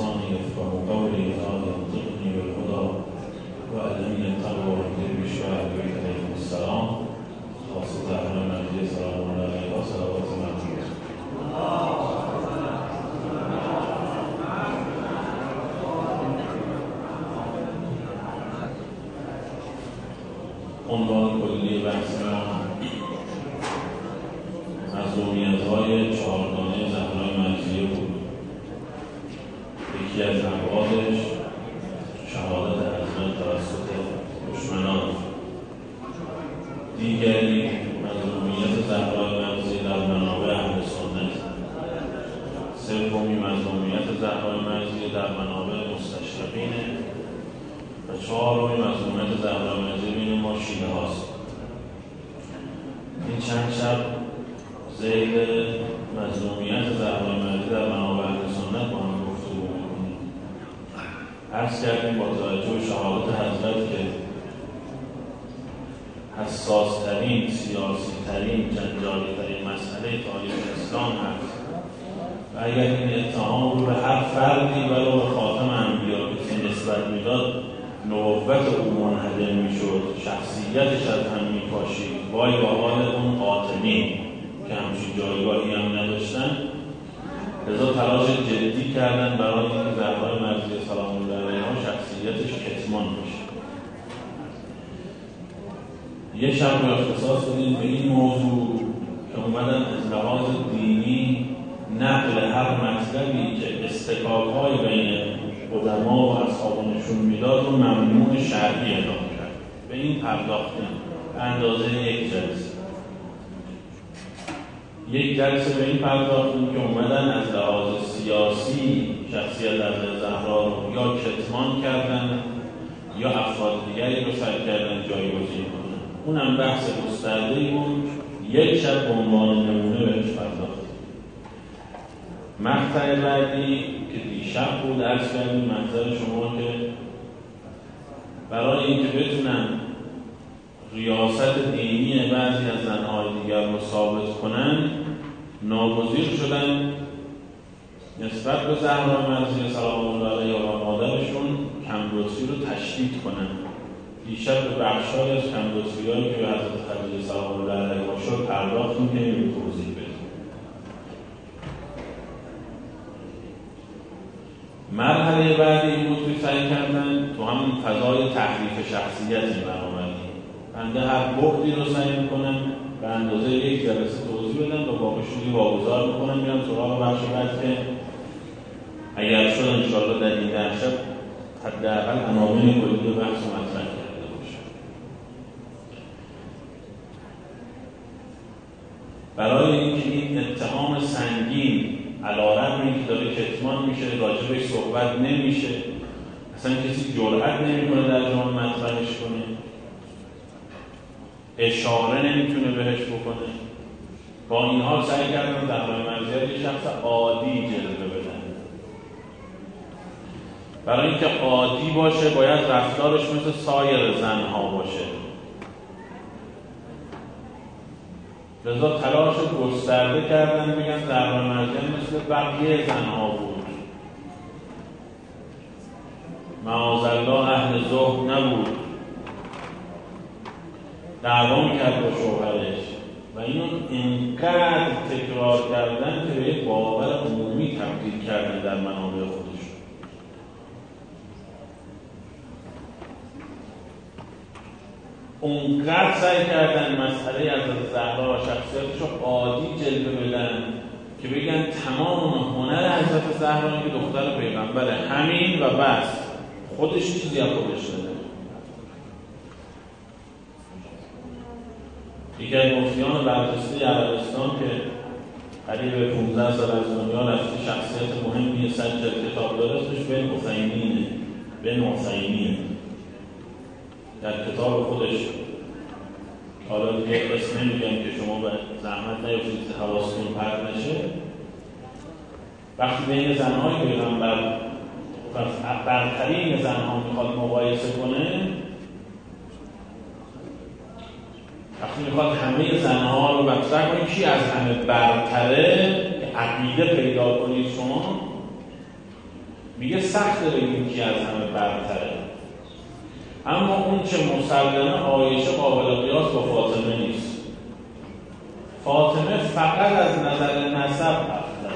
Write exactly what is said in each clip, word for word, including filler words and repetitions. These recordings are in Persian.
لساني يفقهوا قولي اللهم ارزقني بالهدى وألهمني التقوى واهدني بالشرع بك عليكم السلام. خاصة زهرا مرضية سلام الله عليها وصلوات مرضية. عنوان کلی بحث ما مظلومیت‌های چهارگانه زهرای مرضیه بود. یکی از ابعادش شهادت حضرت توسط دشمنان، دیگری مظلومیت زهرای مرضیه در منابع اهل سنت، سومی مظلومیت زهرای مرضیه در منابع مستشرقین و چهارمی مظلومیت زهرای مرضیه بین ما شیعه هاست. این چند شب ذیل مظلومیت زهرای مرضیه در منابع اهل سنت با هم گفتگو می‌کنیم. عرض کردیم با توجه به شهادت حضرت که حساس‌ترین، سیاسی‌ترین، جنجالی‌ترین مسئله تاریخ اسلام هست و اگر این اتهام رو به هر فردی ولو به خاتم انبیا کسی نسبت میداد، نبوت او منهدم میشد، شخصیتش از هم میپاشید. وای با حال اون قاطنین که همچین جایگاهی هم نداشتن. لذا تلاش جدی کردن برای اینکه زهرای مرضیه سلام الله علیها شخصیتش کتمان بشه. یه شب رو اختصاص دادیم به این موضوع که اومدن از لحاظ دینی نقل هر مطلبی که استکاک‌های بین قدما و اصحاب نشون میداد و ممنوع شرعی اعلام کرد. به این پرداختیم به اندازه یک جلسه. یک جلسه به این پرداختیم که اومدن از لحاظ سیاسی شخصیت حضرت زهرا رو یا کتمان کردن یا افراد دیگری رو سعی کردن جایگزین کنن. اونم بحث گسترده‌ای بود. یک شب به عنوان نمونه بهش پرداختیم. مقطع بعدی که دیشب بود عرض کردیم منظر شما که برای اینکه بتونن ریاست دینی بعضی از زنهای دیگر رو ثابت کنن ناگزیر شدن نسبت به زهرا مرضیه سلام الله علیها و مادرشون کم‌لطفی رو تشدید کنن. دیشب به بخش‌هایی از کم‌لطفی‌هایی که به حضرت خدیجه سلام الله علیها شد پرداخت می‌کنیم و توضیح بدیم. مرحله بعدی این بود که سعی کردن تو همون فضای تحریف شخصیتی برآمدیم. بنده هر بعدی رو سعی میکنم به اندازه یک جلسه توضیح بدم و با بشوری واگذار میکنم میرم سراغ بخش بعد که اگر شد انشاءالله در این ده شب حداقل عناوین کلی بحث مطرح کرده باشه. برای اینکه این اتهام سنگین علی‌رغم اینکه داره کتمان میشه، راجبش صحبت نمیشه، اصلا کسی جرئت نمیکنه در جامعه مطرحش کنه، اشاره نمیتونه بهش بکنه. با این حال سعی کردن زهرای مرضیه یه شخص عادی جلوه بدن. برای اینکه عادی باشه باید رفتارش مثل سایر زنها باشه. لذا تلاش گسترده کردن بگن زهرا مرضیه مثل بقیه زنها بود. معاذالله اهل زهد نبود. دعوا می‌کرد با شوهرش و اینو اینقدر تکرار کردن که به یک باور عمومی تبدیل کردن در منابع خودشون. اونقدر سعی کردن مسئله از زهرا و شخصیتش رو عادی جلوه بدن که بگن تمام هنر حضرت زهرا که دختر پیغمبره، همین و بس، خودش چیزی از خودش نده. یکی از مفتیان برجسته عربستان که قریب پانزده سال از دنیا رفته، شخصیت مهمی صد جلد کتاب داره، اسمش بن حسینینه. بن حسینینه در کتاب خودش، حالا دیگه اسم نمیگم که شما به زحمت نیفتید حواستون پرت نشه، وقتی بین زنهای پیغمبر برترین زنها میخواد مقایسه کنه، وقتی میخواد همه زنها رو مطرح کنه کی از همه برتره که عقیده پیدا کنید شما، میگه سخت بگیم کی از همه برتره، اما اون چه مسلمه عایشه قابل قیاس با فاطمه نیست. فاطمه فقط از نظر نسب افضل،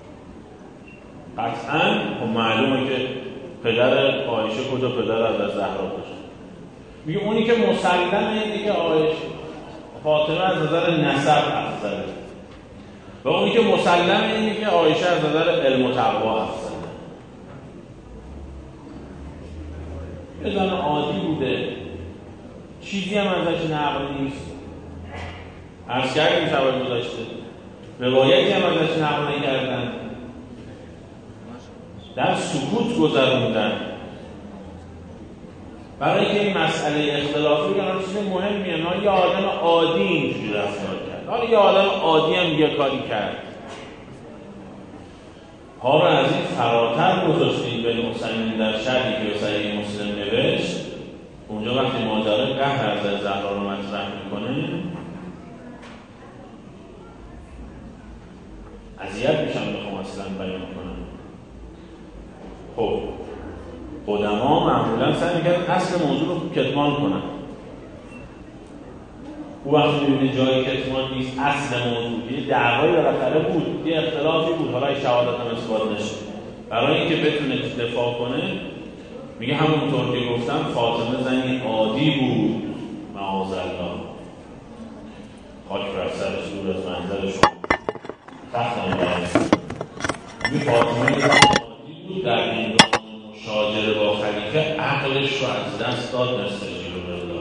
قطعاً خب معلومه که پدر عایشه کجا، پدر از زهرا کجا. میگه اونی که مسلمه اینه که عایشه فاطمه از نظر نسب افضله و اونی که مسلمه اینه که عایشه از نظر علم و تقوا افضله. یه زن عادی بوده، چیزی هم ازش نقل نیست، عرض کردیم شبای گذاشته روایتی هم ازش نقل نکردن، در سکوت گذروندن. برای که این مسئله اختلافی بگن چیز مهمیه، نه یه آدم عادی اینجوری رفتار کرد، حالا یه آدم عادی هم یه کاری کرد. ها رو از این فراتر گذاشتیم به حسین در شرحی که صحیح مسلم نوشت. اونجا وقتی ماجرا قهر از زهرا رو مطرح میکنه اذیت میشم بخوام اصلا بیان کنم. خب قدما معمولا سعی میکردن اصل موضوع رو کتمان کنن. او وقتی میبینه جای کتمان نیست، اصل موضوع یه دعوایی بالاخره بود، یه اختلافی بود، حالا شهادت هم اثبات نشه، برای اینکه بتونه دفاع کنه میگه همونطور که گفتم فاطمه زنی عادی بود، معاذالله، خاک بر سرش، دور از منظرش تخت نمی‌برد. میگه فاطمه زنی عادی بود، در این مشاجره با خلیفه عقلش رو از دست داد، نستجیب بالله.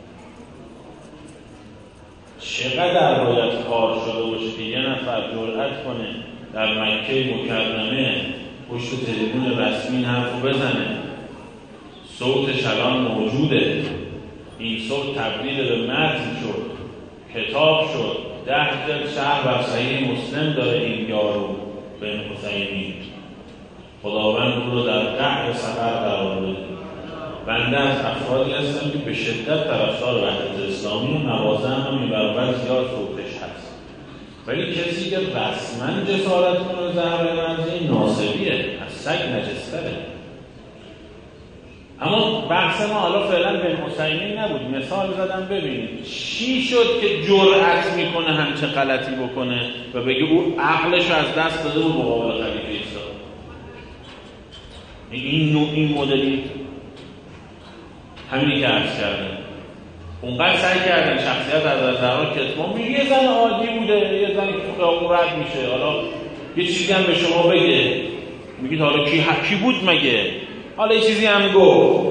چقدر باید کار شده باشه که یه نفر جرأت کنه در مکه مکرمه پشت تلویزیون رسمی حرفو بزنه، صوتش الان موجوده، این صوت تبدیل به متن شد، کتاب شد، ده جلد شرح و صحیح مسلم داره این یارو بن حسینی. خداوند او رو در قعر سفر قرار بده. بنده از افرادی هستم که به شدت طرفدار وحدت اسلامی و موازه هم برابر زیاد صوتش هست، ولی کسی که رسما جسارت کنه زهرای مرزی ناصبیه، از سگ نجستره. اما بحث ما حالا فعلا بن حسینی نبود، مثال زدم ببینید چی شد که جرأت میکنه همچه غلطی بکنه و بگه او عقلش از دست داده بود مقابل خلیفه ایسا. این نوع این مدلی همینی که عرض کردن اونقدر سعی کردن شخصیت از زهرا کتمان، میگه یه زن عادی بوده، یه زنی که تو خیابون رد میشه، حالا یه چیزی هم به شما بگه، میگید حالا کی کی بود مگه، حالا یه چیزی هم گفت.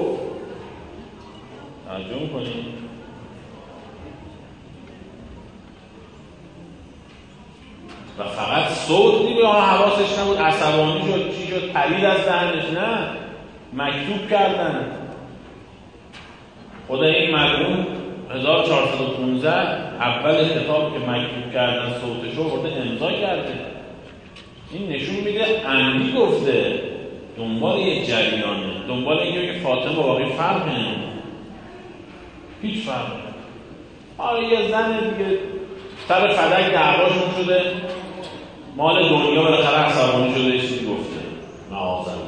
توجه می‌کنید؟ و فقط صوت دیگه ها حواسش نبود، عصبانی شد، چی شد، پرید از دهنش، نه مکتوب کردن. خدا این مرحوم هزار و چهارصد و پانزده اول کتاب که مکتوب کردن صوتش رو برده امضا کرده. این نشون میده عمدی گفته، دنبال یه جریانه، دنبال اینکه که فاطمه واقعی فرق نمی‌کنه، هیچ فرق نمی‌کنه. آره یه زن دیگه سر فدک دعواشون شده، مال دنیا بالاخره عصبانی شده، یه چیزی گفته، معاذالله.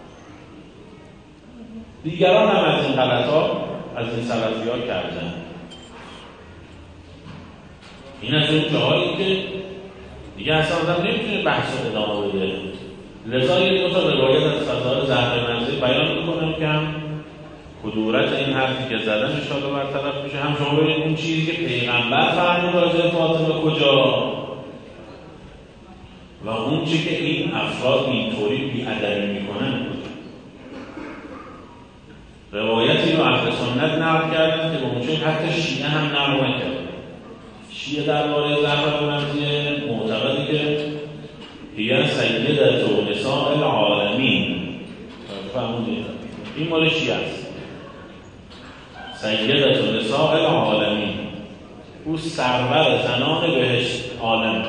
دیگران هم از این غلط‌ها از این سلفی‌ها کردن. این از اون جاهایی که دیگه اصلا آدم نمیتونه بحث رو ادامه بده. لذا یک دو تا روایت از فضائل زهرا منزل بیان میکنم که هم کدورت این حرفی که زدن انشاءالله برطرف میشه، هم شما ببینید اون چیزی که پیغمبر فرمود راجع به فاطمه کجا و اون چیزی که این افراد اینطوری بی‌ادبی میکنن. روایتی رو اهل سنت نقل کردن که به اون چیز حتی شیعه هم نقل نکردن. شیعه درباره زهرا منزل معتقدی که هی سیدة نساء العالمین، فهمونید این مال شیعه است، سیدة نساء العالمین، او سرور زنان بهشت عالم.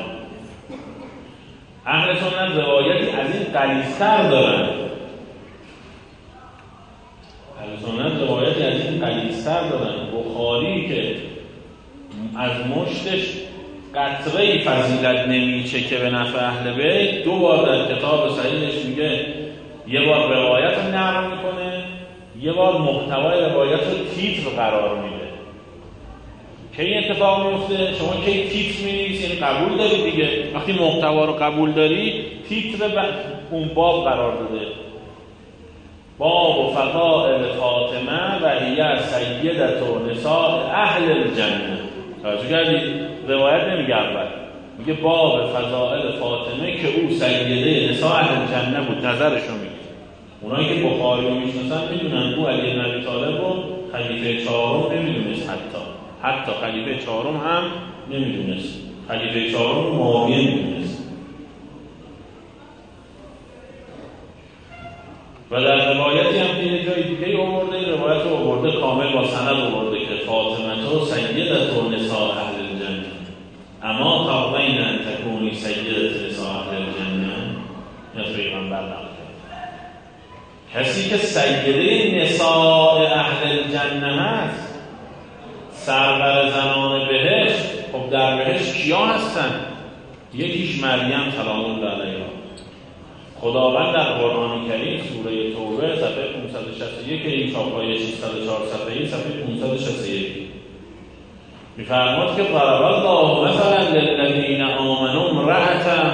اهل سنت روایتی از این غلیظ‌تر دارن، اهل سنت روایتی از این غلیظ‌تر دارن. بخاری که از مشتش قطره‌ای فضیلت نمیچه که به نفع اهل بیت، دو بار در کتاب صحیحش میگه یه بار روایت رو نقل میکنه، یه بار محتوای روایت رو تیتر قرار میده. که این اتفاق میفته؟ شما که تیتر می‌نویسی یعنی قبول داری دیگه. وقتی محتوا رو قبول داری، تیتر ب... اون باب قرار داده. باب و فضائل فاطمه و هی سیدة نساء اهل الجنه. توجه کردید؟ روایت نمیگه اول، میگه باب فضائل فاطمه که او سیده نساء اهل الجنه بود. نظرشو میگه. اونایی که بخاری رو میشناسن میدونن او علی بن ابی طالب رو خلیفه چهارم نمیدونست، حتی حتی خلیفه چهارم هم نمیدونست. خلیفه چهارم معاویه میدونست. و در روایتی هم که یه جای دیگه آورده، این روایت رو آورده کامل با سند آورده که فاطمه تو سیدة نساء اهل الجنه اما ترضین ان تکونی سیدة نساء اهل الجنه. این پیغمبر نقل کسی که سیده نساء اهل الجنه هست، سرور زنان بهشت. خب در بهشت کیا هستن؟ یکیش مریم سلام الله علیها. خداوند در قرآن کریم سوره توبه صفحه پانصد و شصت و یک، این چاپای ششصد و چهار صفحه صفحه پانصد و شصت و یک می‌فرماد که ضرب الله مثلا للذین آمنوا امرأة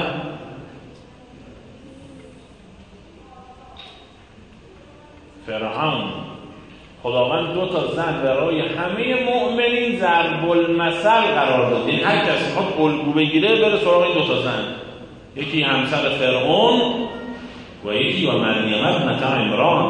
فرعون. خداوند دو تا زن برای همه مؤمنین ضرب المثل قرار داد. این هر کسی میخواد الگو بگیره بره سراغ این دو تا زن. یکی همسر فرعون و یکی و مریم ابنة عمران.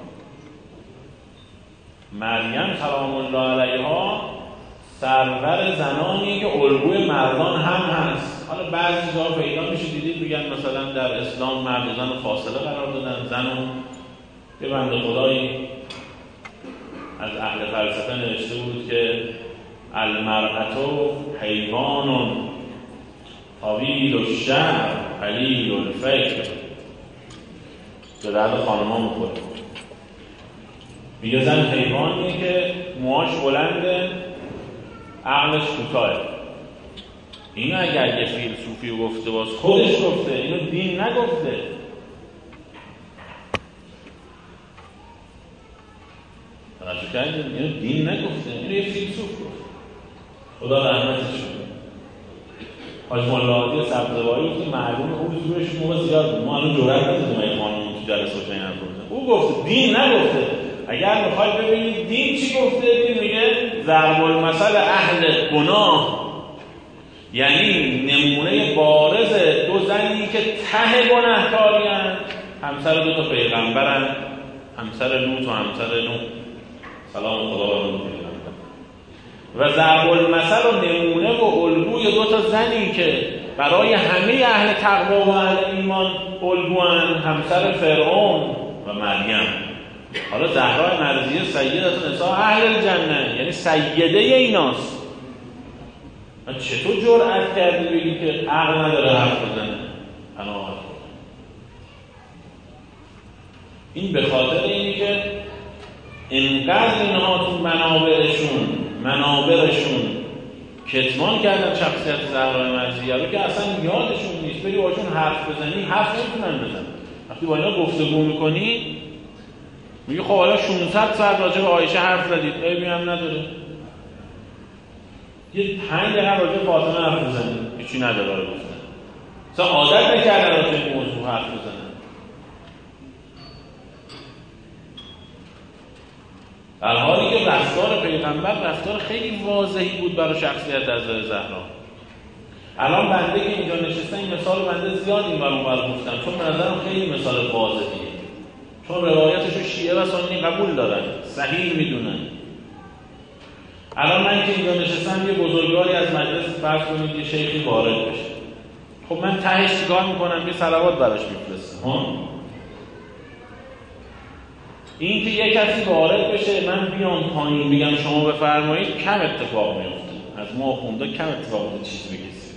مریم سلام الله علیها سرور زنانی که الگوی مردان هم هست. حالا بعضی جا پیدا میشه دیدید میگن مثلا در اسلام مرد و زن فاصله قرار دادن. زن یه بنده خدایی از اهل فلسفه نوشته بود که المرأة حیوان طویل الشعر قلیل الفکر. به درد خانم‌ها می‌خوره. میگه زن حیوانیه که موهاش بلنده، عقلش کوتاه. اینو اگر یه فیلسوفی گفته باز خودش گفته، اینو دین نگفته. توجه کردید؟ اینو دین نگفته، اینو یه فیلسوف گفت. خدا رحمتش کنه. حاج مولا عادی سبزواری گفت معلومه او زورش موقع زیاد بود. ما الان جرأت نداریم این قانون تو جلسات این حرف بزنیم. او گفت دین نگفته. اگر میخواید ببینید دین چی گفته، دین میگه ضرب المثل اهل گناه، یعنی نمونه بارز دو زنی که ته گناهکارین، همسر دو تا پیغمبرن، همسر لوط و همسر نوح سلام خدا بر اون پیغمبر. و ضرب المثل و نمونه و الگوی دو تا زنی که برای همه اهل تقوا و اهل ایمان الگوان، همسر فرعون و مریم. حالا زهرا مرضیه سیدة نساء اهل الجنه، یعنی سیده ایناست. چطور جرأت کردی بگی که عقل نداره حرف بزنه؟ پناهت. این به خاطر اینی که اینقدر اینها تو منابرشون منابرشون کتمان کردن شخصیت زهرا مرضیه رو که اصلا یادشون نیست. بری باشون حرف بزنی حرف نمیتونن بزنن. وقتی با اینا گفتگو میکنی میگه خب حالا ششصد ساعت راجع به عایشه حرف زدید، عیبی هم نداره. یه پنج دقیقه راجع به فاطمه حرف بزنید، هیچی نداره رو گفتن. اصلا عادت نکردن راجع به موضوع حرف بزنن. در حالی که رفتار پیغمبر رفتار خیلی واضحی بود برای شخصیت حضرت زهرا. الان بنده که اینجا نشستم این مثال بنده زیاد این برام برای گفتم، چون به نظرم خیلی مثال واضحیه. چون روایتشو شیعه و سنی قبول دارن، صحیح میدونن. الان من که اینجا نشستم یه بزرگواری از مجلس فرض کنید یه شیخی وارد بشه. خب من تهش چیکار میکنم؟ یه صلوات براش میفرستم. ها؟ این که یک کسی وارد بشه من بیام پایین بگم شما بفرمایید کم اتفاق میفته. از ما خونده کم اتفاق میفته چیزی بگیسی.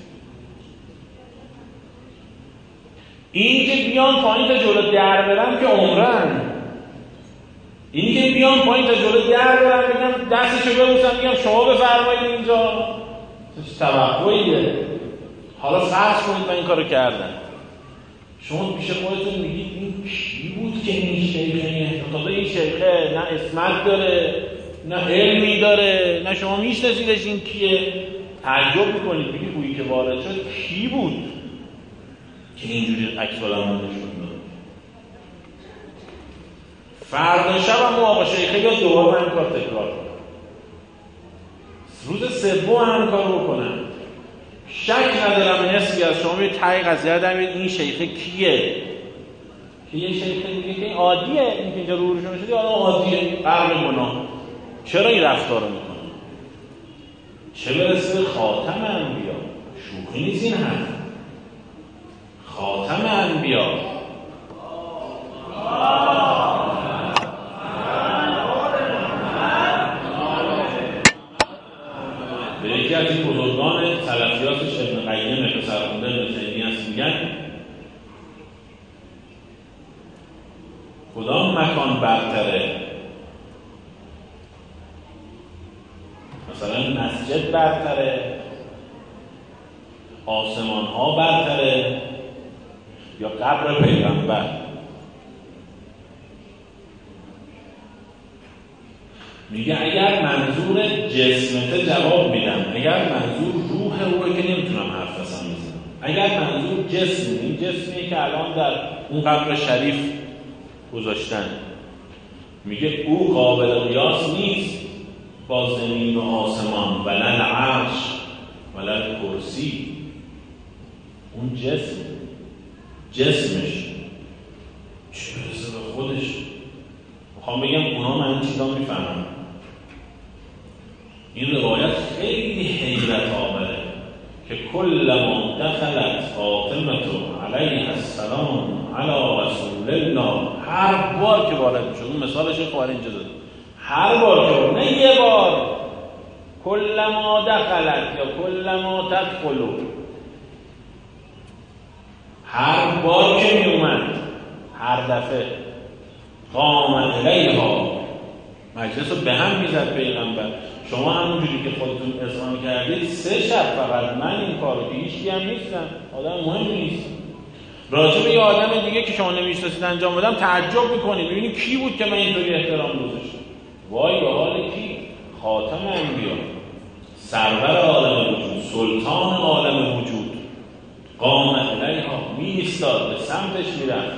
این که بیان پایین تا جلو در برم که عمرن. این که بیان پایین تا جلو در برم بگم دستشو ببوسم بگم شما بفرمایید اینجا توقعیه. حالا فرض کنید من این کارو کردم. شما پیش خودتون میگید این کی بود که این شیخه اعتقاد این شیخه نه اسمت داره نه علمی داره نه شما میشناسیدش این کیه؟ تعجب میکنید میگید گویی که وارد شد کی بود که اینجوری عکس العمل نشون داد. فردا شب هم آقا شیخه یا دوباره هم کار تکرار کنم، روز سوم هم کار بکنم. شک ندارم نسبی از شما یه تایی قضیه دارم این شیخه کیه که یه شیخه میگه که این عادیه، این که اینجا رو روشون شده آدم عادیه قرب گناه، چرا این رفتار رو میکنه؟ چه برسه خاتم انبیا، شوخی نیست این حرف. خاتم انبیا به یکی از این بزرگان سلفیاتش ابن قیم پسرخونده ابن تیمیه است میگن کدام مکان برتره؟ مثلا مسجد برتره، آسمان ها برتره یا قبر پیغمبر؟ میگه اگر منظور جسمته جواب میدم، اگر منظور روح اوه که نمیتونم حرف بزنم. اگر منظور جسم، این جسمی که الان در اون قبر شریف گذاشتن، میگه او قابل قیاس نیست با زمین و آسمان ولل عرش ولل کرسی. اون جسم جسمش چه برسه به خودش. میخوام بگم اونا من چیزا میفهمم. این روایت خیلی حیرت آوره که کل ما دخلت فاطمه علیه السلام علی رسول الله، هر بار که وارد میشد، اون مثالش خوار اینجا داد، هر بار که نه یه بار، کل ما دخلت یا کل ما تدخلو، هر بار که می اومد، هر دفعه قام الیها، مجلس رو به هم میزد پیغمبر. شما همونجوری که خودتون اذعان کردید سه شب فقط من این کارو که هیچکی هم نیستم، آدم مهمی نیست، راجع به یه آدم دیگه که شما نمیشناسید انجام بدم تعجب میکنید، ببینید کی بود که من اینطوری احترام گذاشتم. وای به حال کی؟ خاتم انبیا، سرور عالم وجود، سلطان عالم وجود، قام الیها، می ایستاد، به سمتش میرفت،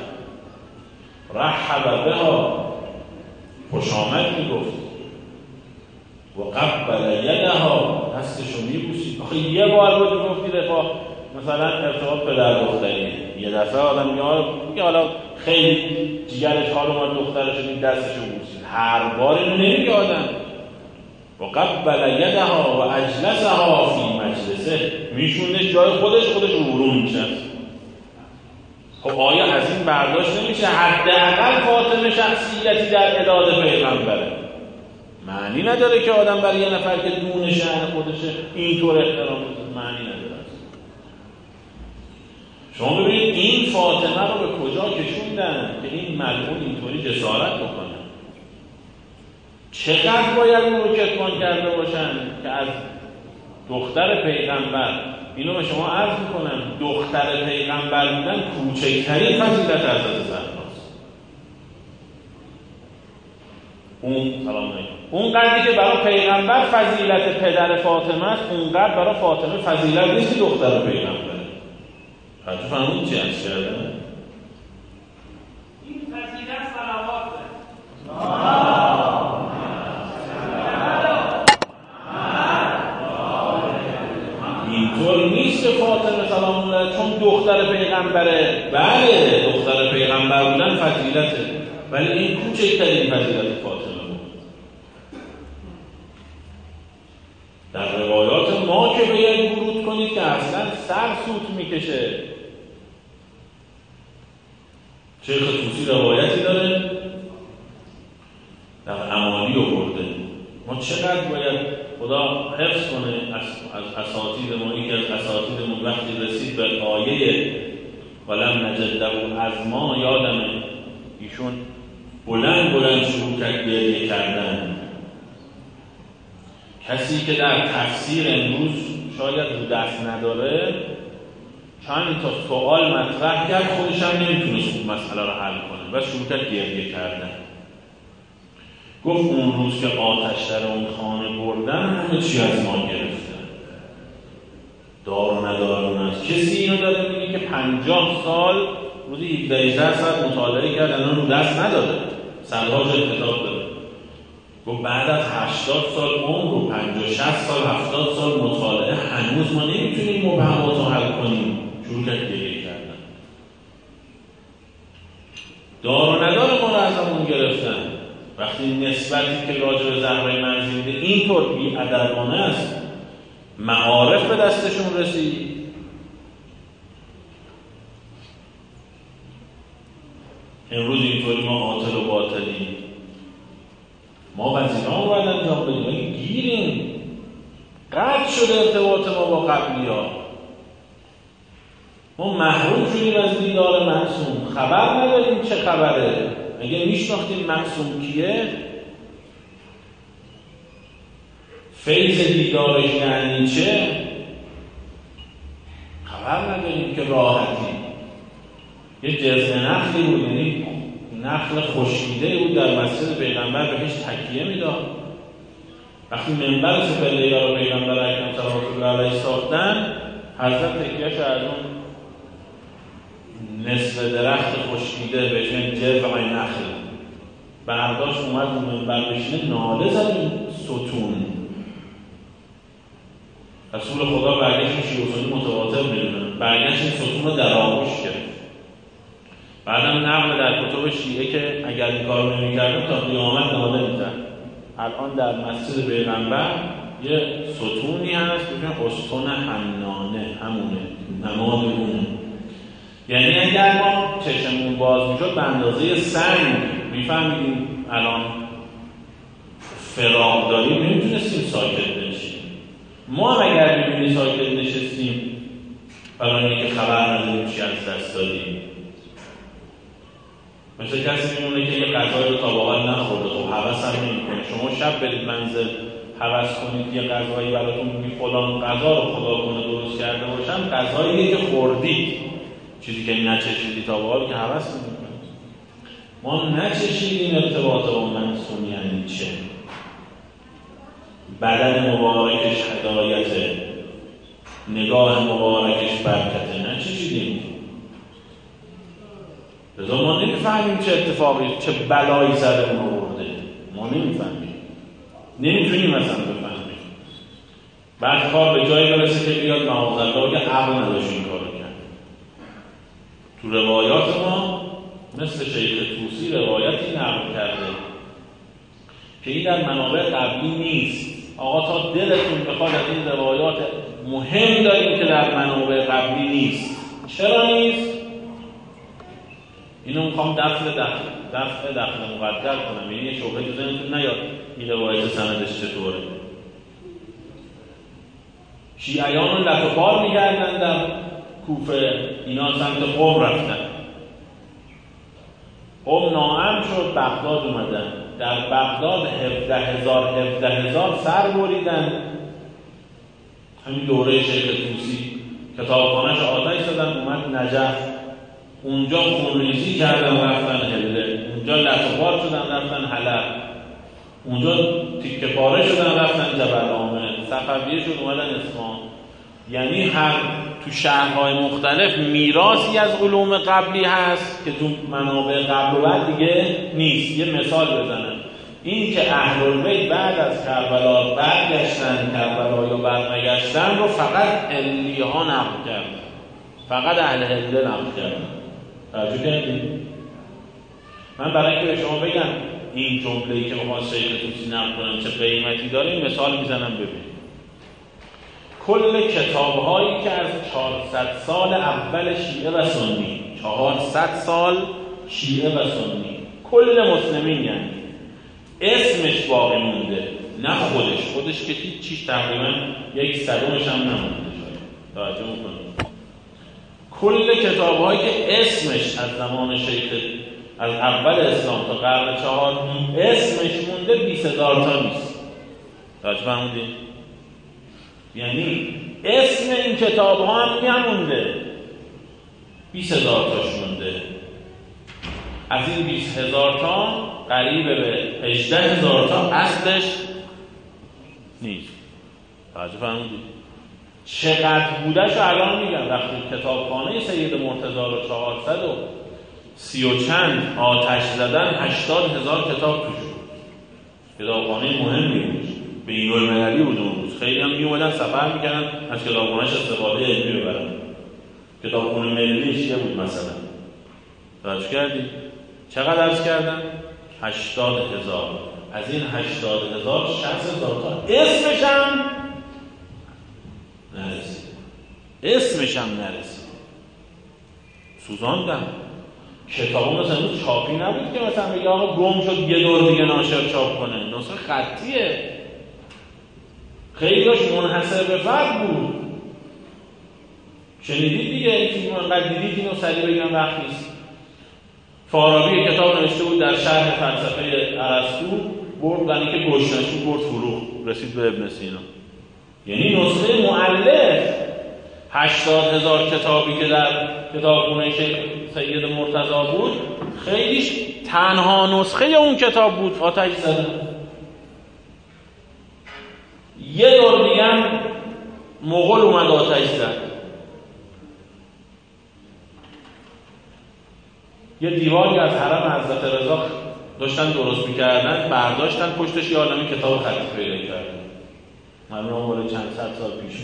رحب بها، خوش آمد میگفت، و قبل یدها، دستشو میبوسید. آخه یه بار بود میگفتی رفا مثلا ارتباط پدر دختریه، یه دفعه آدم میگه حالا خیلی جیگرش حال اومد دخترش این دستشو بوسید، هر بار اینو نمیگه آدم. و قبل یدها و اجلسها فی مجلسه، میشونده جای خودش، خودش ورون میشه. خب آیا از این برداشت نمیشه حداقل فاطمه شخصیتی در عداد پیغمبره؟ معنی نداره که آدم برای یه نفر که دون شأن خودشه اینطور احترام بذاره، معنی نداره. شما ببینید این فاطمه رو به کجا کشوندن که این ملعون اینطوری جسارت بکنه. چقدر باید اون رو کتمان کرده باشن که از دختر پیغمبر، اینو به شما عرض میکنم، دختر پیغمبر بودن کوچکترین فضیلت حضرت زهراست. اون سلام علیکم، اون قدری که برای پیغمبر فضیلت پدر فاطمه است، اونقدر برای فاطمه فضیلت نیست دختر پیغمبر. حتی فهمون چی از کردن؟ این فضیلت صلواته. اینطور نیست فاطمه سلام الله چون دختر پیغمبره. بله دختر پیغمبر بودن فضیلته، ولی این کوچکترین فضیلت فاطمه بود. در روایات ما که باید ورود کنید که اصلا سر سوت میکشه. شیخ طوسی روایتی داره در امالی آورده، ما چقدر باید خدا حفظ کنه از از اساتید ما. یکی از اساتیدمون وقتی رسید به آیه ولم نجد له عزما، یادمه ایشون بلند بلند شروع کرد گریه کردن. کسی که در تفسیر امروز شاید رو دست نداره، چند تا سوال مطرح کرد، خودش هم نمیتونست اون مسئله رو حل کنه و شروع کرد گریه کردن. گفت اون روز که آتش در اون خانه بردن همه چی از ما گرفتن، دار و ندارون است. کسی اینو داره میگه که پنجاه سال روزی هفده هجده ساعت مطالعه کرد الان رو دست نداده، سرهاش کتاب داره. گفت بعد از هشتاد سال عمر و پنجاه شصت سال هفتاد سال مطالعه هنوز ما نمیتونیم مبهمات رو حل کنیم. شروع کرد گریه کردن. دار و ندار ما رو ازمون گرفتن. وقتی نسبتی که راجع به زهرای منزنده اینطور بی‌ادبانه است، معارف به دستشون رسید، امروز اینطوری ما عاطل و باطلیم. ما وظیفه‌مون رو باید انجام بدیم، ولی گیریم. قطع شده ارتباط ما با قبلی‌ها. ما محروم شدیم از دیدار معصوم، خبر نداریم چه خبره. اگه میشناختیم معصوم کیه، فیض دیدارش یعنی چه، خبر نداریم که راحتی. یه جزء نخلی بود، یعنی نخل خشکیده بود در مسجد پیغمبر، بهش تکیه میداد. وقتی منبر سپهر رو پیغمبر اکرم صلوات الله علیه ساختن، حضرت تکیهش از اون نصف درخت خشکیده بهش جذع نخل برداشت، اومد اون منبر بشینه، ناله زد این ستون. رسول خدا برگشت شیعه سنی متواتر میدونن، برگشت این ستون رو در آغوش کرد. بعدم نقل در کتب شیعه که اگر این کار رو نمی‌کردن تا قیامت ناله می‌زد. الان در مسجد پیغمبر یه ستونی هست که استون حنانه، همونه، نماد اونه. یعنی اگر ما چشمون باز میشد به اندازه سنگ، میفهمیدیم الان فراغ داریم، نمیتونستیم ساکت بنشیم. ما هم اگر میبینی ساکت نشستیم برای اینکه خبر نداریم چی از دست دادیم. مثل کسی میمونه که یه غذای رو تا واقعا نخورده، خب هوس هم نمی‌کنه. شما شب برید منزل هوس کنید یه غذایی براتون میگی فلان غذا رو خدا کنه درست کرده باشم، غذاییه که خوردید، چیزی که نچشیدی تا واقعا که هوس نمی‌کنید. ما نچشیدیم ارتباط با معصوم یعنی چه، بدن مبارکش هدایت، نگاه مبارکش برکته، نچشیدیم. لذا ما نمیفهمیم چه اتفاقی، چه بلایی سرمون آورده. ما نمیفهمیم، نمیتونیم اصلا بفهمیم. بعد کار به جایی برسه که بیاد معاذالله که عقل نداشت این کارو کرد. تو روایات ما مثل شیخ طوسی روایتی نقل کرده که این در منابع قبلی نیست. آقا تا دلتون بخواد از این روایات مهم داریم که در منابع قبلی نیست. چرا نیست؟ اینو میخوام دفع دفع دفع دفع مقدر کنم، یعنی یه شبهه تو ذهنتون نیاد این روایت سندش چطوره. شیعیان رو لف و بار می‌کردن در کوفه، اینا سمت قم رفتن. قم ناامن شد، بغداد اومدن. در بغداد هفده هزار هفده هزار سر بریدن. همین دوره شیخ طوسی کتابخانه‌اش آتش زدن، اومد نجف، اونجا خونریزی کردن رفتن هله، اونجا لطفار شدن رفتن حلب، اونجا تیکه پاره شدن رفتن جبل عامر، صفویه شد اومدن اصفهان. یعنی هر تو شهرهای مختلف میراثی از علوم قبلی هست که تو منابع قبل و بعد دیگه نیست. یه مثال بزنم، این که اهل البیت بعد از کربلا برگشتن، کربلا یا برنگشتن رو فقط هلی ها نقل کردن، فقط اهل هله نقل کردن. توجه کردید؟ من برای اینکه به شما بگم این جمله‌ای که می‌خوام شیخ طوسی نقل کنم چه قیمتی داره، مثال میزنم ببینید. کل کتاب‌هایی که از چهارصد سال اول شیعه و سنی، چهارصد سال شیعه و سنی، کل مسلمین یعنی اسمش باقی مونده، نه خودش، خودش که هیچ تقریبا یک صدمش هم نمونده. توجه می‌کنید؟ کل کتاب‌هایی که اسمش از زمان شیخ از اول اسلام تا قرن چهار اسمش مونده بیست هزار تا نیست. توجه فرمودید؟ یعنی اسم این کتاب‌ها هم نمونده. بیست هزار تاش مونده. از این بیست هزار تا قریب به هجده هزار تا اصلش نیست. توجه فرمودید؟ چقدر بودش رو الان میگم. وقتی کتابخانه سید مرتضی رو چهارصد و سی و چند آتش زدن، هشتاد هزار کتاب توش بود. کتابخانه مهمی بود، بین المللی بود اون روز. خیلی هم میومدن سفر میکردن از کتابخانه‌اش استفاده علمی ببرن. کتابخانه ملیش یه بود مثلا. توجه کردید؟ چقدر عرض کردن؟ هشتاد هزار. از این هشتاد هزار شصت هزار تا اسمش هم نرسید. اسمش هم نرسید. سوزاندن. کتابا مثلا چاپی نبود که مثلا بگه آقا گم شد یه دور دیگه ناشر چاپ کنه. نسخه خطیه. خیلی داشت منحصر به فرد بود. شنیدید دیگه؟ اینکه منقدر دیدید اینو سریع بگم وقت نیست. فارابی کتاب نوشته بود در شرح فلسفه ارسطو، برد و اینکه گشنشو برد فروخ، رسید به ابن سینا. یعنی نسخه مؤلف هشتاد هزار کتابی که در کتابخانه سید مرتضی بود، خیلیش تنها نسخه اون کتاب بود. آتش زدن. یه دور دیگه هم مغول اومد آتش زد. یه دیواری از حرم حضرت رضا داشتن درست میکردن، برداشتن پشتش یه عالمه کتاب خطی پیدا کردن. معلومه مال چند صد سال پیش.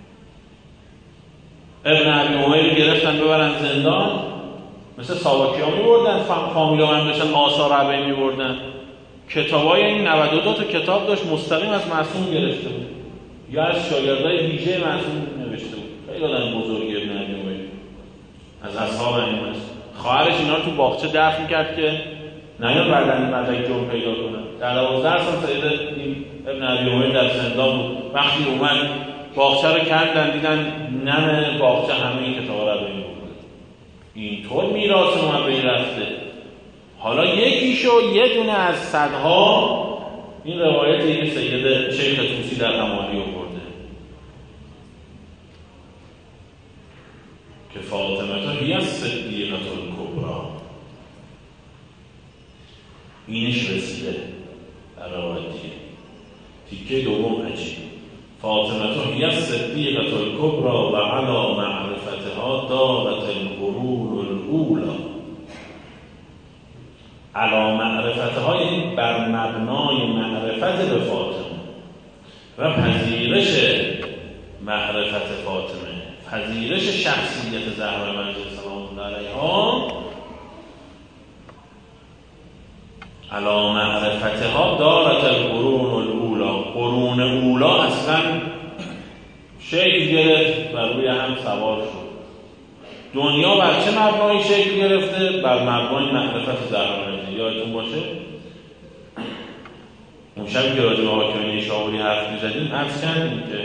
ابن ابی عمیر گرفتن ببرن زندان، مثل ساواکی ها میبردن، فامیلا هم داشتن آثار عبی میبردن. کتابای این نود و دو تا کتاب داشت مستقیم از معصوم گرفته بود یا از شاگردای ویژه معصوم نوشته بود. خیلی آدم بزرگی ابن ابی عمیر، از اصحاب ائمه. خواهرش اینا رو تو باغچه دفن کرد که نیان بعدن مدرک جرم پیدا کنن. در دوازده سال سید ابن ابی عمیر در زندان بود. وقتی اومد باغچه رو کندن، دیدن نم باغچه همه این کتابا رو بین برده. اینطور میراث ما بین رفته. حالا یکیشو یه دونه از صدها این روایتی که سید شیخ طوسی در همالی آورده که فاطمه هی الصدیقة الکبری. اینش رسیده در روایت دیگه. تیکه دوم عجیب. فاطمه هی الصدیقة الکبری و علی معرفتها دارت القرون الاولی. علی معرفتها یعنی بر مبنای معرفت به فاطمه و پذیرش معرفت فاطمه، پذیرش شخصیت زهرا منجل سلام الله علیها. علی معرفتها دارت القرون الاولی. قرون اولا اصلا شکل گرفت و روی هم سوار شد. دنیا بر چه مبنایی شکل گرفته؟ بر مبنای معرفت زهرا منجل. یادتون باشه اون شبی که راجع به حاکم نیشابوری حرف می‌زدیم عرض کردیم که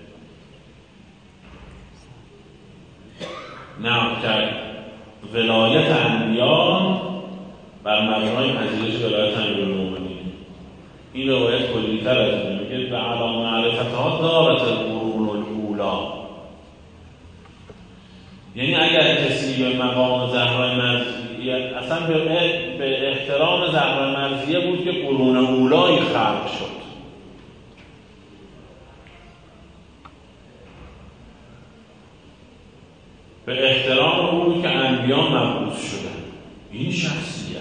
نه کرد ولایت انبیا بر مبنای پذیرش ولایت امیرالمومنین. این روایت کلی‌تر از اینه، میگه به علی معرفتها دارت القرون الاولی. یعنی اگر کسی به مقام زهرا مرضیه، اصلا به, به احترام زهرا مرضیه بود که قرون اولای خلق شد. به احترام او بود که انبیا مبعوث شدن. این شخصیت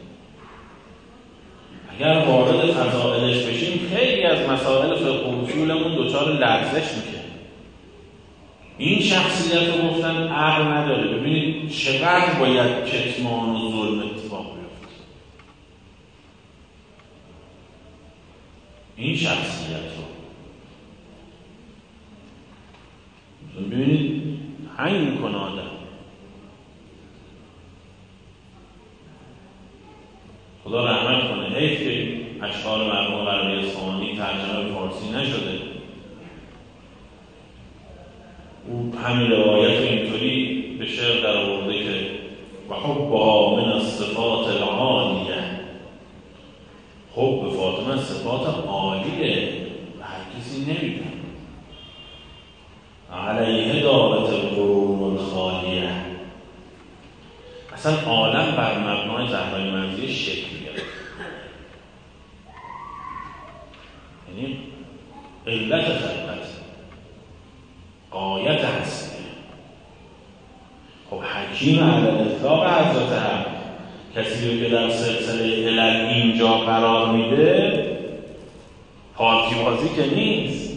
اگر وارد فضائلش بشیم خیلی از مسائل فقه و اصولمون دچار لرزش میکنه. این شخصیت رو گفتن عقل نداره. ببینید چقدر باید کتمان و ظلم اتفاق بیفته. این شخصیت رو ببینید هنگ میکنه آدم. خدا رحمت کنه. حیف که اشعار مرحوم قرنی اصفهانی ترجمه به فارسی نشده. او همین روایت اینطوری به شعر در آورده که و حبها من الصفات العالیه. حب فاطمه صفات عالیه و هر کسی نمیدن. علیه دارت القرون الخالیه. اصلا عالم بر مبنای زهرای مرضیه شکل گرفت. یعنی علت خلقت، غایت هستی. خب حکیم علی اطلاق حضرت حق کسی رو که در سلسله علل اینجا قرار میده پارتی بازی که نیست.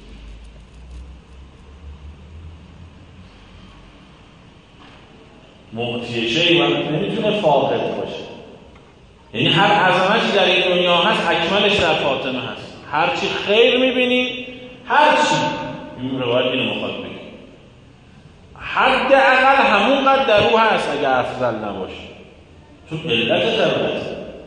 معطی شیء و نمیتونه فاقد باشه. یعنی هر عظمتی در این دنیا هست اکملش در فاطمه هست. هر چی خیر میبینی، هر چی این روایت اینو مخاطب بگی حد اقل همون قد در او هست اگه افضل نباشه، چون علت خلقت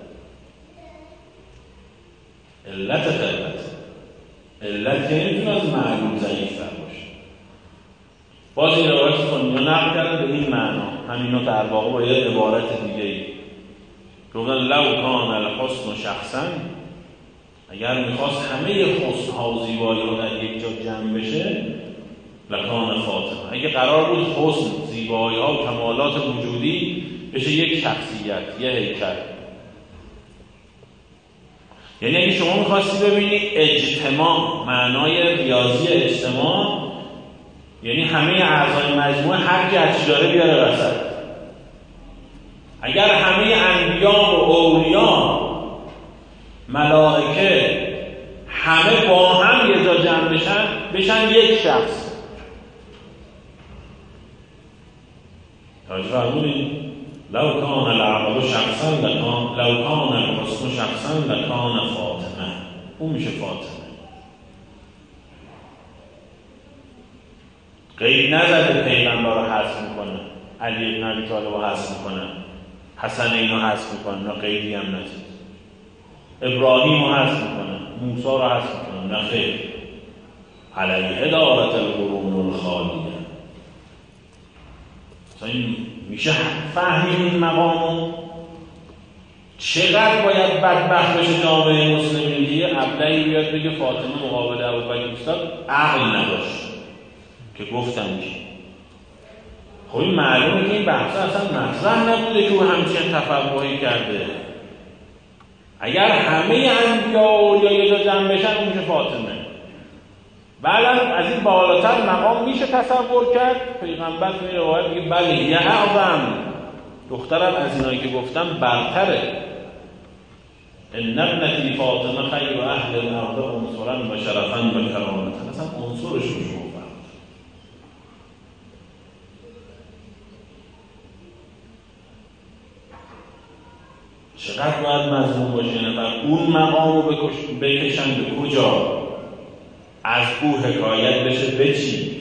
علت خلقت علت که نمیتونه از معلوم ضعیفتر باشه. باز این روایت سنی‌ها نقل کردن به این معنا، همینو در واقع با یه عبارت دیگه ای گفتن لو کان الحسن شخصا، اگر میخواست همه حسن‌ها و زیبایی‌ها در یک جا جمع بشه لکان فاطمه. اگه قرار بود حسن، زیبایی‌ها و کمالات وجودی بشه یک شخصیت، یه هیکل، یعنی اگه شما میخواستی ببینی اجتماع، معنای ریاضی اجتماع یعنی همه اعضای مجموعه هر کی هرچی داره بیاره وسط. اگر همه انبیا و اولیا، ملائکه همه با هم یه جا جمع بشن بشن یک شخص. توجه فرمودید؟ لو کان العقل شخصا لکان، لو کان الحسن شخصا لکان فاطمه. اون میشه فاطمه. قید نزده پیغمبر رو حذف میکنه، علی بن ابی طالب رو حذف میکنه، حسن اینو حذف میکنه، نه قیدی هم نزده. ابراهیم رو حذف میکنه، موسی رو حذف میکنه، نه خیر. علیه دارت القرون الخالیه. این میشه فهمید این مقامو چقدر باید بدبخت بشه جامعه مسلمین دیگه ابلهی بیاد بگه فاطمه مقابل ابوبکر ایستاد عقل نداشت که گفتن چی. خب این معلومه که این بحث اصلا مطرح نبوده که او همچین تفوهی کرده. اگر همه انبیا و اولیا یه جا جمع بشن اون میشه فاطمه. بله از این بالاتر مقام میشه تصور کرد. پیغمبر توی روایت میگه بله یه اعظم، دخترم از اینایی که گفتم برتره. ان ابنتی فاطمه خیر اهل الارض عنصرا و شرفا و کرامتا. اصلا عنصرش رو شما فهمید. چقدر باید مظلوم باشه نفر اون مقام رو بکشن به کجا؟ از او حکایت بشه به چی؟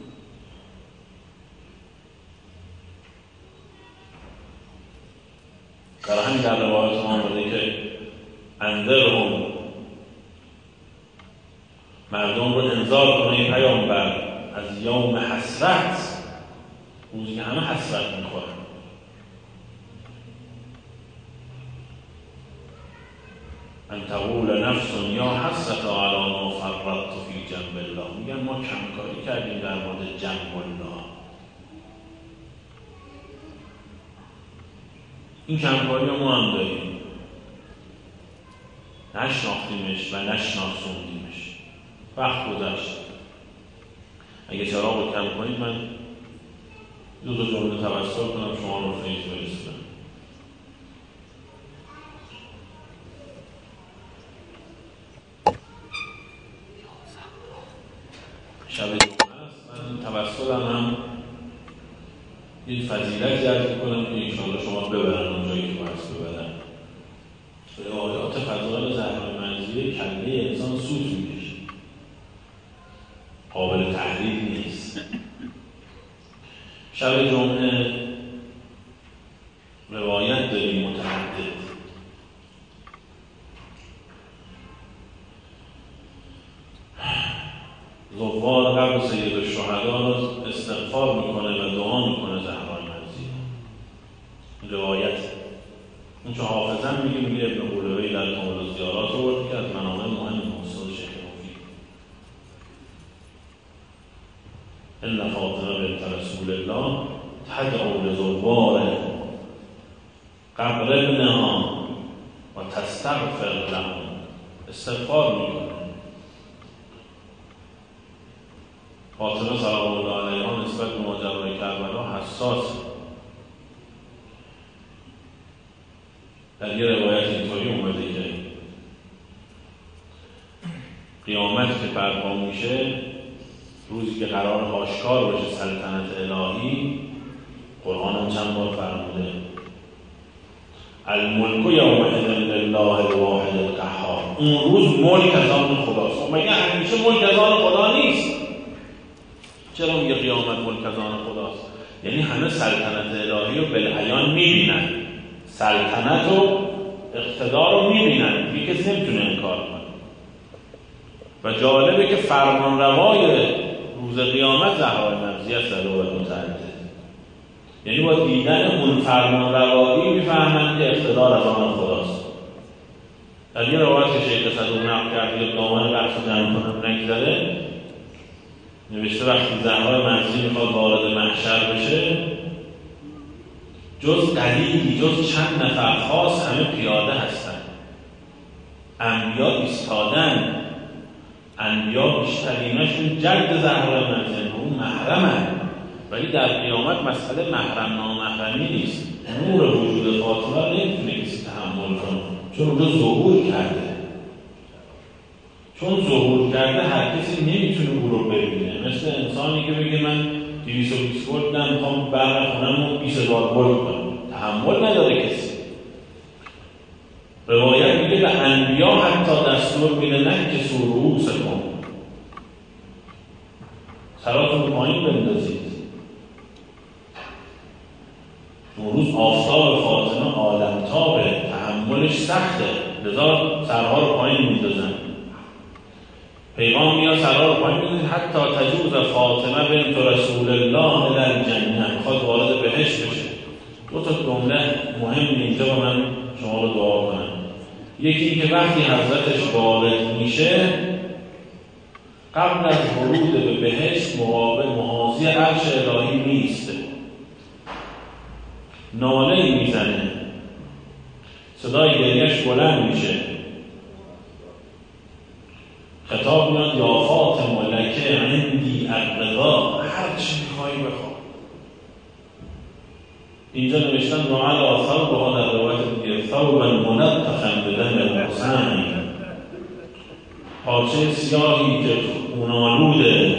در همین در روایت ما آمده که انذرهم، مردم رو انذار کنه این پیامبر از یوم حسرت، روزی که همه حسرت میخورن. ان تقول نفس یا حسرت علی ما فرطت فی جنب الله. میگن ما کمکاری کردیم در مورد جنب الله. این کمکاری رو ما هم داریم، نشناختیمش و نشناسوندیمش. وقت گذشت. اگه چراغ رو کم کنید من دو دو جمله توسل کنم شما رو فیض برسونم. شب جمعه است. من توسلم هم این فضیلت جذب کنم که انشاءالله شما ببرن اونجایی که باید ببرن. روایات فضائل زهرای مرضیه کله انسان سوت میکشه، قابل تحلیل نیست. شب جمعه روایت داریم متعدد. زوار قبل سید الشهدا استغفار میکنه و دعا میکنه زهرای مرضیه. روایت اون چه حافظم میگه میگه ابن قولوی در کامل زیارات رو برد که از منابع مهم استاد شیخ مفید. ان فاطمه بنت رسول الله تدعو لزوار قبرنها و تستغفر لهم، استغفار میکنه. فاطمه سلام الله علیها نسبت به ماجرای کربلا حساس. در یه روایت اینطوری اومده که قیامت که برپا میشه، روزی که قرار آشکار بشه سلطنت الهی، قرآن هم چند بار فرموده الملک یومئذ لله الواحد القهار، اون روز ملک از آن خداست. مگه همیشه ملک از آن خدا نیست؟ چرا میگه قیامت ملک از آن خداست؟ یعنی همه سلطنت الهی رو بالعیان میبینن، سلطنت و اقتدار رو میبینن، دیگه کسی نمیتونه انکار کنه. و جالبه که فرمانروای روز قیامت زهرای نبضی است در لغت متعدد، یعنی با دیدن اون فرمانروایی میفهمن که اقتدار از آن خداست. در یه روایت که شیخ صدوق نقل کرد یا دامن بحث رو جمع کنم نگذره، نوشته وقتی زهرای نبضی میخواد وارد محشر بشه، جز قلیلی، جز چند نفر خاص همه پیاده هستن. انبیا ایستادن، انبیا بیشترینشون جد زهرای نبضی، اون محرمن. ولی در قیامت مسئله محرم نامحرمی نیست. نور وجود فاطمه نمیتونه کسی تحمل کنه، چون اونجا ظهور کرده. چون ظهور کرده هر کسی نمیتونه او رو ببینه. مثل انسانی که بگه من دویست و بیست ولت دارم میخوام برق خونم رو بیست هزار ولت کنم، تحمل نداره کسی. روایت میگه به انبیا حتی دستور میده نکسوا رؤوسکم، سراتون رو پایین بندازید. اون روز آفتاب فاطمه عالمتابه، تحملش سخته، لذا سرها رو پایین میندازن. پیغام میاد سرها رو پایین میندازید حتی تجوز فاطمه بنت رسول الله الی الجنه، میخواد وارد بهشت بشه. دو تا جمله مهم اینجا با من شما رو دعا کنم. یکی این که وقتی حضرتش وارد میشه، قبل از ورود به بهشت مقابل محاذی عرش الهی میسته، ناله میزنه، صدای گریهش بلند میشه، خطاب میاد یا فاطمه لکه عندی الرضا، هر چی میخوایی بخواه. اینجا نوشتن نوعل آثار با در روایت دیگه ثوبا منطخا بدم الحسین، پارچه سیاهی که خونالوده،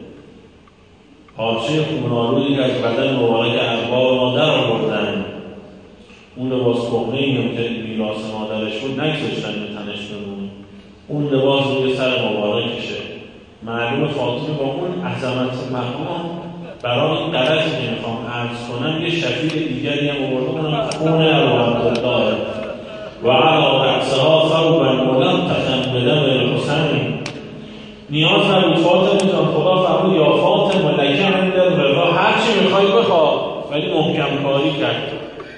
پارچه خونالودی که از بدن مبارک ارباب مادر آوردن، اون لباس کهنه‌ای هم که میراث مادرش بود نگذاشتن به تنش بمونه، اون لباس روی سر مبارکشه. معلوم فاطمه با اون عظمت مقام برای این غرضی که میخوام عرض کنم یه شفیع دیگری هم آورده، اونم خون ابوعبدالله و علی رأسها ثوبا منطخا بدم الحسین. نیاز نبود فاطمه جان، خدا فرمود یا فاطمه لکه عند الرضا، هر چی میخوای بخواه، ولی محکم کاری کرد.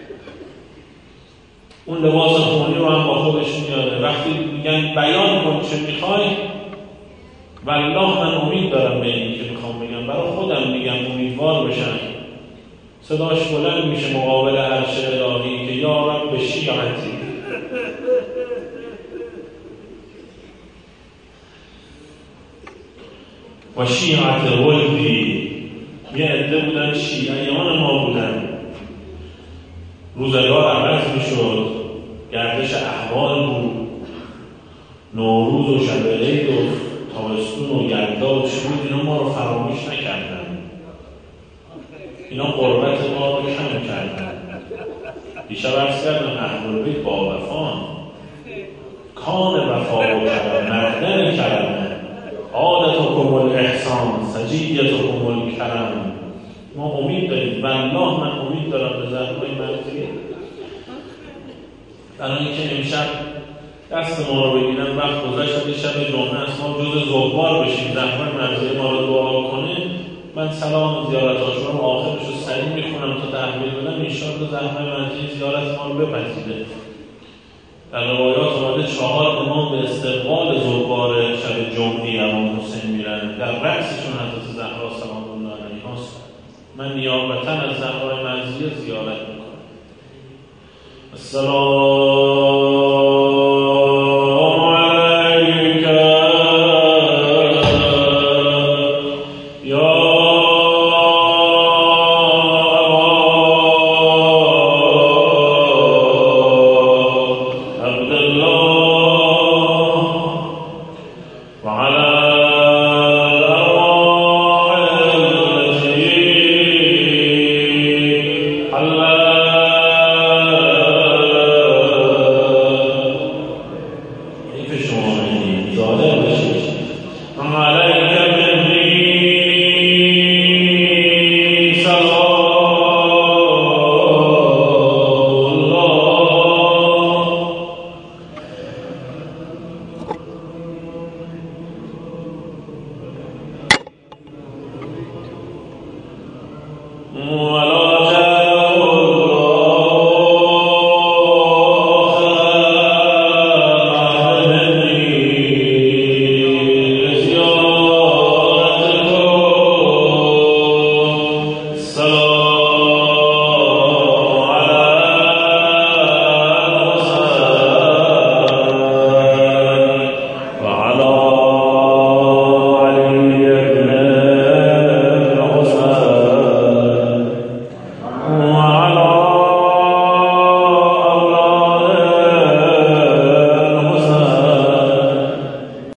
اون لباس خونی رو هم با خودش میاره. وقتی میگن بیان کن چه میخوای، والله من امید دارم به این که میخوام بگم، برای خودم میگم امیدوار بشم. صداش بلند میشه مقابل عرش الهی که یا رب شیعتی، و شیعت ولدی، یه عده بودن شیعیان ما بودن. روزگار عوض میشد، گردش احوال بود، نوروز و شب عید و تابستون و یلدا و شهود اینا ما رو فراموش نکردن، اینا قربت ما رو کم کردن. دیشب عرض کردن اهل بیت با وفان، کان وفا و کرم، مردن کرم، عادتکم الاحسان سجیتکم الکرم. ما امید داریم، والله من امید دارم به زهرای نبضی. برای اینکه امشب دست ما رو بگیرن، وقت گذشت شب جمعه است، ما جز زوار بشیم، زهرای نبضی ما رو دعا کنه. من سلام زیارت آشورا رو آخرش رو سریع میخونم تا تحویل بدم، انشاءالله زهرای نبضی زیارت ما رو بپذیره. در روایات آمده چهار امام به استقبال زوار شب جمعه امام حسین میرن، در رأسشون حضرت زهرا سلام الله علیها است. من نیابتا از زهرای نبضی زیارت میکنم. وعلى